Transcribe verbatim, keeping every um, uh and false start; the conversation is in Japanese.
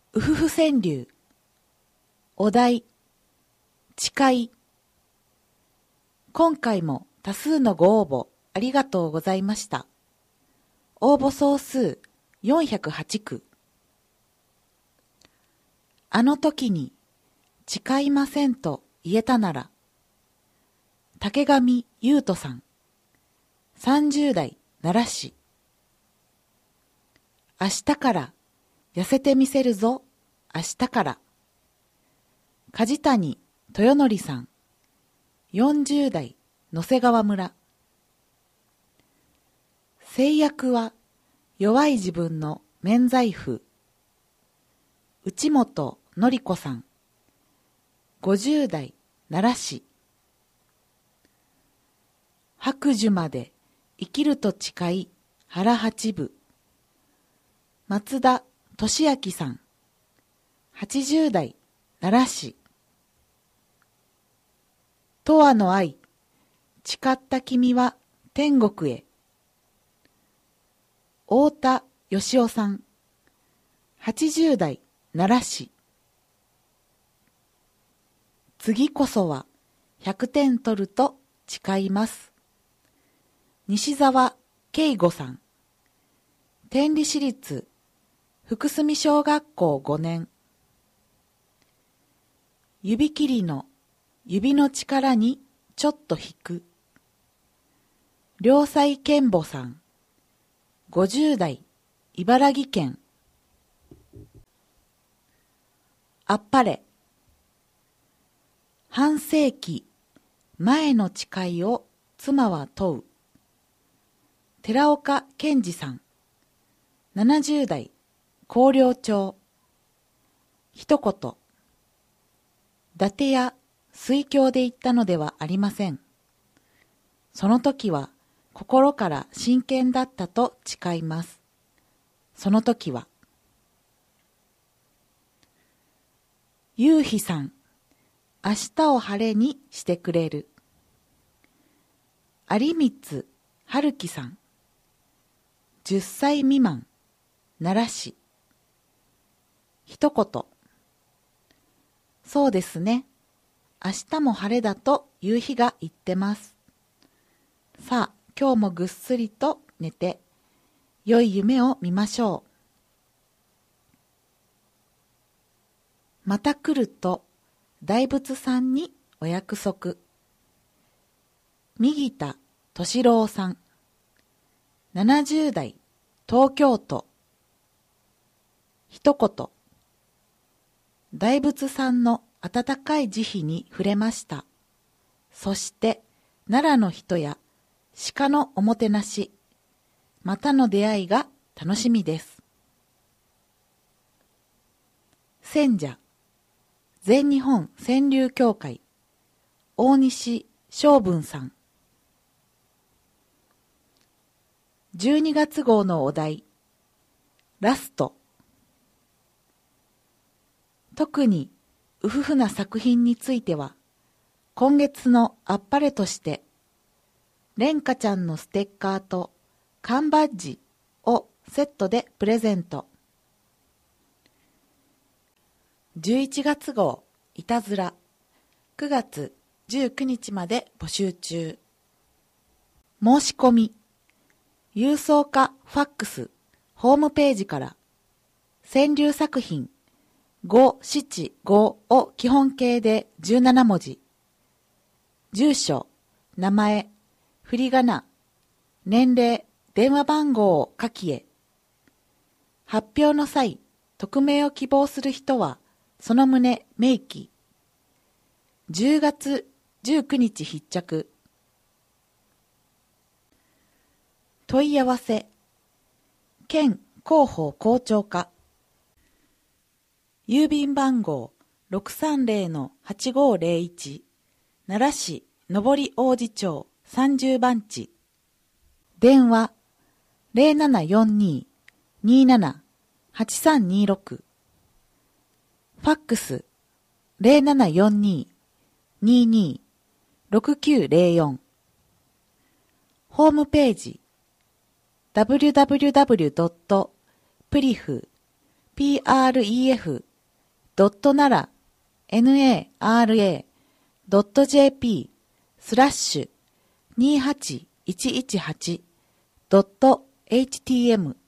うふふ川柳。お題、誓い。今回も多数のご応募ありがとうございました。応募総数よんひゃくはち句。あの時に誓いませんと言えたなら。竹上優斗さん、さんじゅう代奈良市。明日から痩せてみせるぞ、明日から。梶谷豊則さん、よんじゅう代野瀬川村。制約は弱い自分の免罪符。内本典子さん、ごじゅう代奈良市。白寿まで生きると誓い腹八分。松田俊明さん、はちじゅう代奈良市。永遠の愛、誓った君は天国へ。太田義夫さん、はちじゅう代奈良市。次こそはひゃくてん取ると誓います。西澤慶吾さん、天理市立福住小学校ごねん。指切りの指の力にちょっと引く。良妻賢母さん、ごじゅう代茨城県。あっぱれ。半世紀前の誓いを妻は問う。寺岡健二さん、ななじゅう代広陵町。一言。伊達や水郷で言ったのではありません。その時は心から真剣だったと誓います。その時は。夕日さん、明日を晴れにしてくれる。有光春樹さん、じゅっさい未満、奈良市。一言。そうですね。明日も晴れだと夕日が言ってます。さあ、今日もぐっすりと寝て、良い夢を見ましょう。また来ると、大仏さんにお約束。右田敏郎さん、ななじゅう代東京都。一言。大仏さんの温かい慈悲に触れました。そして奈良の人や鹿のおもてなし、またの出会いが楽しみです。選者、全日本川柳協会、大西昌文さん。じゅうにがつ号のお題、ラスト。特にうふふな作品については、今月のあっぱれとして、れんかちゃんのステッカーと缶バッジをセットでプレゼント。じゅういちがつ号いたずら、くがつじゅうくにちまで募集中。申し込み、郵送かファックス、ホームページから、川柳作品ご、しち、ごを基本形でじゅうなな文字。住所、名前、振り仮名、年齢、電話番号を書きへ。発表の際、匿名を希望する人は、その旨明記。じゅうがつじゅうくにち必着。問い合わせ、県広報広聴課。郵便番号 ろくさんぜろのはちごぜろいち 奈良市上り王子町さんじゅう番地。電話 ゼロななよんに にーなな はちさんにろく。ファックス ゼロななよんに にーにー ろくきゅうゼロよん。ホームページ ダブリュダブリュダブリュドットプリフ pref.nara.nara.jp スラッシュにーはちいちいちはち .htm